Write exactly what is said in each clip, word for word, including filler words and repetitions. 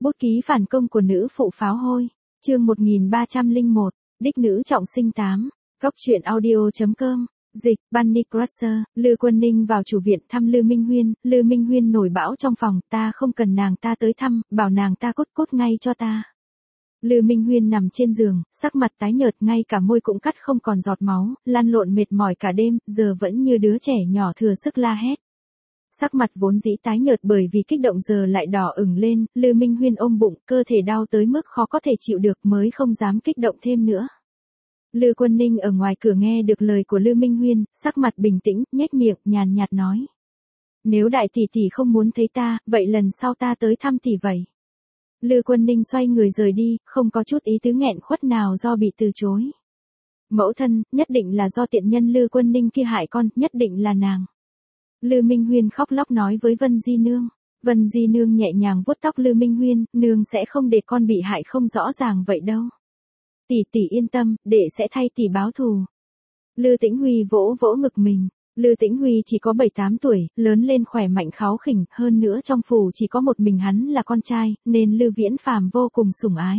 Bút ký phản công của nữ phụ pháo hôi. Chương một nghìn ba trăm lẻ một. Đích nữ trọng sinh tám. Góc truyện audio chấm com. Dịch, Bunny Crusher. Lư Quân Ninh vào chủ viện thăm Lư Minh Huyên. Lư Minh Huyên nổi bão trong phòng, ta không cần nàng ta tới thăm, bảo nàng ta cốt cốt ngay cho ta. Lư Minh Huyên nằm trên giường, sắc mặt tái nhợt, ngay cả môi cũng cắt không còn giọt máu, lăn lộn mệt mỏi cả đêm, giờ vẫn như đứa trẻ nhỏ thừa sức la hét. Sắc mặt vốn dĩ tái nhợt bởi vì kích động giờ lại đỏ ửng lên, Lư Minh Huyên ôm bụng, cơ thể đau tới mức khó có thể chịu được mới không dám kích động thêm nữa. Lư Quân Ninh ở ngoài cửa nghe được lời của Lư Minh Huyên, sắc mặt bình tĩnh, nhếch miệng, nhàn nhạt nói. Nếu đại tỷ tỷ không muốn thấy ta, vậy lần sau ta tới thăm tỷ vậy. Lư Quân Ninh xoay người rời đi, không có chút ý tứ nghẹn khuất nào do bị từ chối. Mẫu thân, nhất định là do tiện nhân Lư Quân Ninh kia hại con, nhất định là nàng. Lư Minh Huyên khóc lóc nói với Vân Di Nương. Vân Di Nương nhẹ nhàng vuốt tóc Lư Minh Huyên, nương sẽ không để con bị hại không rõ ràng vậy đâu. Tỷ tỷ yên tâm, đệ sẽ thay tỷ báo thù. Lư Tĩnh Huy vỗ vỗ ngực mình. Lư Tĩnh Huy chỉ có bảy tám tuổi, lớn lên khỏe mạnh kháu khỉnh, hơn nữa trong phủ chỉ có một mình hắn là con trai, nên Lư Viễn Phàm vô cùng sủng ái.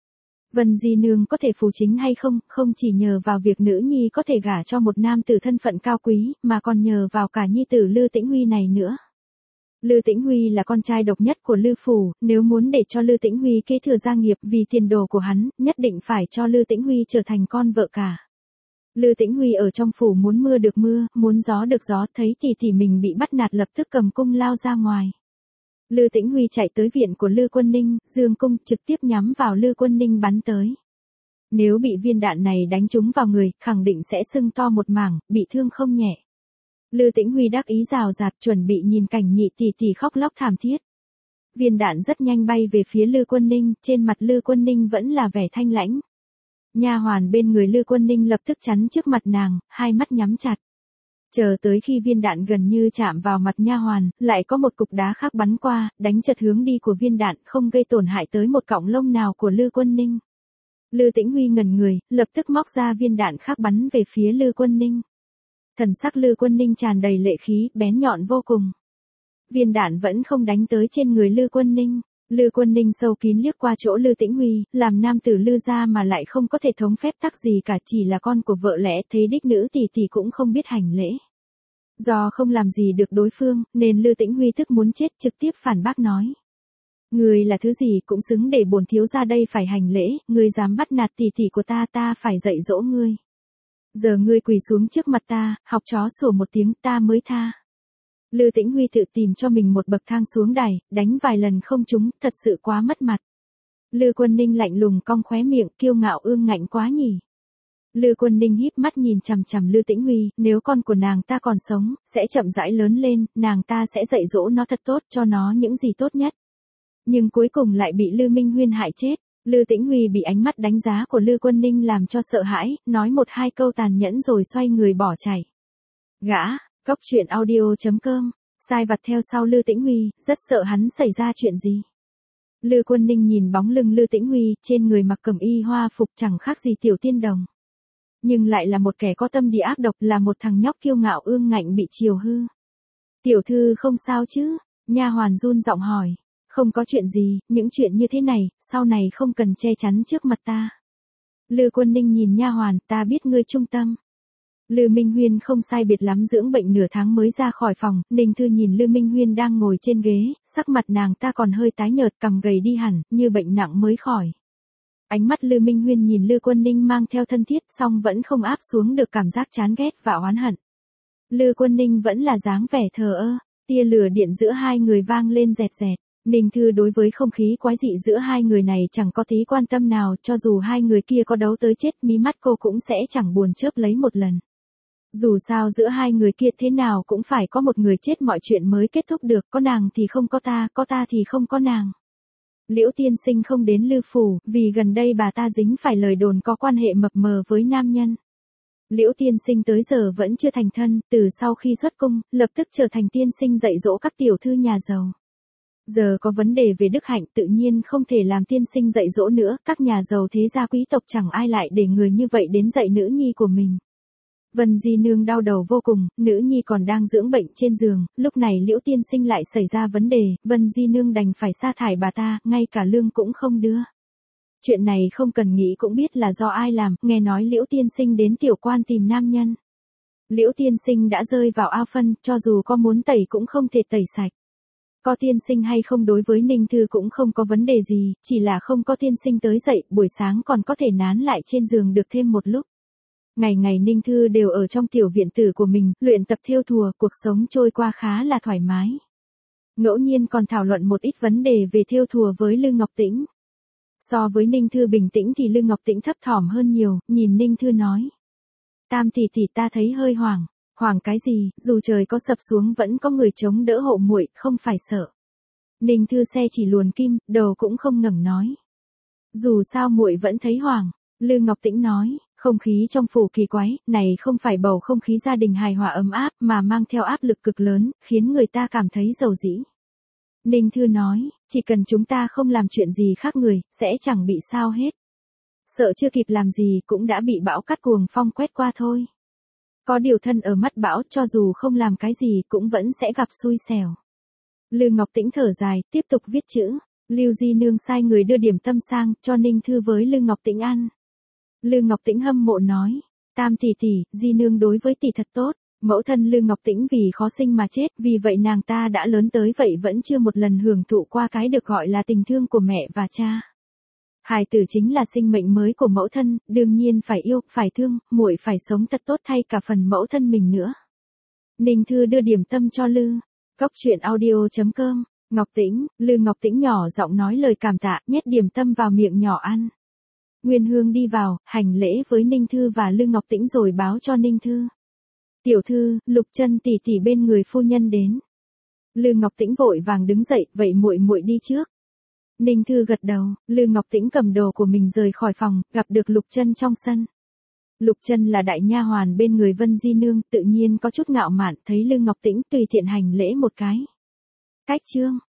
Vân Di Nương có thể phù chính hay không, không chỉ nhờ vào việc nữ nhi có thể gả cho một nam tử thân phận cao quý, mà còn nhờ vào cả nhi tử Lư Tĩnh Huy này nữa. Lư Tĩnh Huy là con trai độc nhất của Lư phủ, nếu muốn để cho Lư Tĩnh Huy kế thừa gia nghiệp vì tiền đồ của hắn, nhất định phải cho Lư Tĩnh Huy trở thành con vợ cả. Lư Tĩnh Huy ở trong phủ muốn mưa được mưa, muốn gió được gió, thấy tỷ tỷ mình bị bắt nạt lập tức cầm cung lao ra ngoài. Lư Tĩnh Huy chạy tới viện của Lư Quân Ninh, giương cung trực tiếp nhắm vào Lư Quân Ninh bắn tới. Nếu bị viên đạn này đánh trúng vào người, khẳng định sẽ sưng to một mảng, bị thương không nhẹ. Lư Tĩnh Huy đắc ý rào rạt chuẩn bị nhìn cảnh nhị tỷ tỷ khóc lóc thảm thiết. Viên đạn rất nhanh bay về phía Lư Quân Ninh, trên mặt Lư Quân Ninh vẫn là vẻ thanh lãnh. Nha hoàn bên người Lư Quân Ninh lập tức chắn trước mặt nàng, hai mắt nhắm chặt. Chờ tới khi viên đạn gần như chạm vào mặt nha hoàn, lại có một cục đá khác bắn qua, đánh chật hướng đi của viên đạn, không gây tổn hại tới một cọng lông nào của Lư Quân Ninh. Lư Tĩnh Huy ngẩn người, lập tức móc ra viên đạn khác bắn về phía Lư Quân Ninh. Thần sắc Lư Quân Ninh tràn đầy lệ khí, bén nhọn vô cùng. Viên đạn vẫn không đánh tới trên người Lư Quân Ninh. Lư Quân Ninh sâu kín liếc qua chỗ Lư Tĩnh Huy, làm nam tử Lư gia mà lại không có thể thống phép tắc gì cả, chỉ là con của vợ lẽ, thấy đích nữ tỷ tỷ cũng không biết hành lễ. Do không làm gì được đối phương, nên Lư Tĩnh Huy tức muốn chết, trực tiếp phản bác nói. Người là thứ gì cũng xứng để bổn thiếu gia đây phải hành lễ, người dám bắt nạt tỷ tỷ của ta, ta phải dạy dỗ ngươi. Giờ ngươi quỳ xuống trước mặt ta, học chó sủa một tiếng ta mới tha. Lư Tĩnh Huy tự tìm cho mình một bậc thang xuống đài, đánh vài lần không trúng, thật sự quá mất mặt. Lư Quân Ninh lạnh lùng cong khóe miệng, kiêu ngạo ương ngạnh quá nhỉ. Lư Quân Ninh híp mắt nhìn chằm chằm Lư Tĩnh Huy, nếu con của nàng ta còn sống, sẽ chậm rãi lớn lên, nàng ta sẽ dạy dỗ nó thật tốt, cho nó những gì tốt nhất. Nhưng cuối cùng lại bị Lư Minh Huyên hại chết. Lư Tĩnh Huy bị ánh mắt đánh giá của Lư Quân Ninh làm cho sợ hãi, nói một hai câu tàn nhẫn rồi xoay người bỏ chạy. Gã, góc truyện audio chấm com, sai vặt theo sau Lư Tĩnh Huy, rất sợ hắn xảy ra chuyện gì. Lư Quân Ninh nhìn bóng lưng Lư Tĩnh Huy, trên người mặc cẩm y hoa phục chẳng khác gì tiểu tiên đồng. Nhưng lại là một kẻ có tâm địa ác độc, là một thằng nhóc kiêu ngạo ương ngạnh bị chiều hư. Tiểu thư không sao chứ? Nha hoàn run giọng hỏi. Không có chuyện gì, những chuyện như thế này, sau này không cần che chắn trước mặt ta. Lư Quân Ninh nhìn nha hoàn, ta biết ngươi trung tâm. Lư Minh Huyên không sai biệt lắm dưỡng bệnh nửa tháng mới ra khỏi phòng, Ninh Thư nhìn Lư Minh Huyên đang ngồi trên ghế, sắc mặt nàng ta còn hơi tái nhợt, cằm gầy đi hẳn, như bệnh nặng mới khỏi. Ánh mắt Lư Minh Huyên nhìn Lư Quân Ninh mang theo thân thiết, song vẫn không áp xuống được cảm giác chán ghét và oán hận. Lư Quân Ninh vẫn là dáng vẻ thờ ơ, tia lửa điện giữa hai người vang lên rẹt rẹt. Ninh Thư đối với không khí quái dị giữa hai người này chẳng có tí quan tâm nào, cho dù hai người kia có đấu tới chết, mí mắt cô cũng sẽ chẳng buồn chớp lấy một lần. Dù sao giữa hai người kia thế nào cũng phải có một người chết mọi chuyện mới kết thúc được, có nàng thì không có ta, có ta thì không có nàng. Liễu tiên sinh không đến Lư phủ, vì gần đây bà ta dính phải lời đồn có quan hệ mập mờ với nam nhân. Liễu tiên sinh tới giờ vẫn chưa thành thân, từ sau khi xuất cung, lập tức trở thành tiên sinh dạy dỗ các tiểu thư nhà giàu. Giờ có vấn đề về đức hạnh tự nhiên không thể làm tiên sinh dạy dỗ nữa, các nhà giàu thế gia quý tộc chẳng ai lại để người như vậy đến dạy nữ nhi của mình. Vân Di Nương đau đầu vô cùng, nữ nhi còn đang dưỡng bệnh trên giường, lúc này Liễu tiên sinh lại xảy ra vấn đề, Vân Di Nương đành phải sa thải bà ta, ngay cả lương cũng không đưa. Chuyện này không cần nghĩ cũng biết là do ai làm, nghe nói Liễu tiên sinh đến tiểu quan tìm nam nhân. Liễu tiên sinh đã rơi vào ao phân, cho dù có muốn tẩy cũng không thể tẩy sạch. Có tiên sinh hay không đối với Ninh Thư cũng không có vấn đề gì, chỉ là không có tiên sinh tới dậy, buổi sáng còn có thể nán lại trên giường được thêm một lúc. Ngày ngày Ninh Thư đều ở trong tiểu viện tử của mình, luyện tập thêu thùa, cuộc sống trôi qua khá là thoải mái. Ngẫu nhiên còn thảo luận một ít vấn đề về thêu thùa với Lư Ngọc Tĩnh. So với Ninh Thư bình tĩnh thì Lư Ngọc Tĩnh thấp thỏm hơn nhiều, nhìn Ninh Thư nói. Tam tỷ tỷ ta thấy hơi hoảng. Hoảng cái gì, dù trời có sập xuống vẫn có người chống đỡ hộ muội, không phải sợ. Ninh Thư xe chỉ luồn kim, đầu cũng không ngẩng nói. Dù sao muội vẫn thấy hoảng, Lư Ngọc Tĩnh nói, không khí trong phủ kỳ quái, này không phải bầu không khí gia đình hài hòa ấm áp mà mang theo áp lực cực lớn, khiến người ta cảm thấy dầu dĩ. Ninh Thư nói, chỉ cần chúng ta không làm chuyện gì khác người, sẽ chẳng bị sao hết. Sợ chưa kịp làm gì cũng đã bị bão cát cuồng phong quét qua thôi. Có điều thân ở mắt bão, cho dù không làm cái gì cũng vẫn sẽ gặp xui xẻo. Lư Ngọc Tĩnh thở dài, tiếp tục viết chữ. Lưu Di Nương sai người đưa điểm tâm sang, cho Ninh Thư với Lư Ngọc Tĩnh ăn. Lư Ngọc Tĩnh hâm mộ nói, Tam tỷ tỷ, Di Nương đối với tỷ thật tốt. Mẫu thân Lư Ngọc Tĩnh vì khó sinh mà chết, vì vậy nàng ta đã lớn tới vậy vẫn chưa một lần hưởng thụ qua cái được gọi là tình thương của mẹ và cha. Hài tử chính là sinh mệnh mới của mẫu thân, đương nhiên phải yêu, phải thương, muội phải sống thật tốt thay cả phần mẫu thân mình nữa. Ninh Thư đưa điểm tâm cho Lư. Góc truyện audio chấm com. Ngọc Tĩnh, Lư Ngọc Tĩnh nhỏ giọng nói lời cảm tạ, nhét điểm tâm vào miệng nhỏ ăn. Nguyên Hương đi vào, hành lễ với Ninh Thư và Lư Ngọc Tĩnh rồi báo cho Ninh Thư. Tiểu thư, Lục Chân tỷ tỷ bên người phu nhân đến. Lư Ngọc Tĩnh vội vàng đứng dậy, vậy muội muội đi trước. Ninh Thư gật đầu, Lư Ngọc Tĩnh cầm đồ của mình rời khỏi phòng, gặp được Lục Chân trong sân. Lục Chân là đại nha hoàn bên người Vân Di Nương, tự nhiên có chút ngạo mạn, thấy Lư Ngọc Tĩnh tùy tiện hành lễ một cái. Cách chương